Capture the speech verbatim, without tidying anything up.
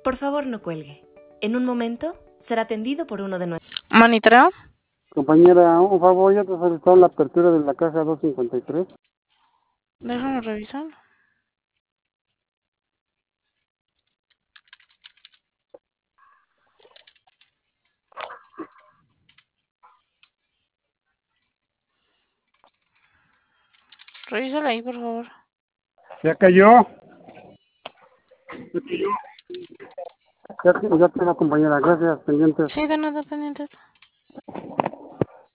Por favor, no cuelgue. En un momento será atendido por uno de nuestros... ¿Monitoreo? Compañera, un favor, ya te solicitaron la apertura de la caja doscientos cincuenta y tres. Déjame revisar. Revísala ahí, por favor. ¿Ya cayó? Ya, ya tengo, compañera, gracias, pendientes. Sí, de nada, pendientes.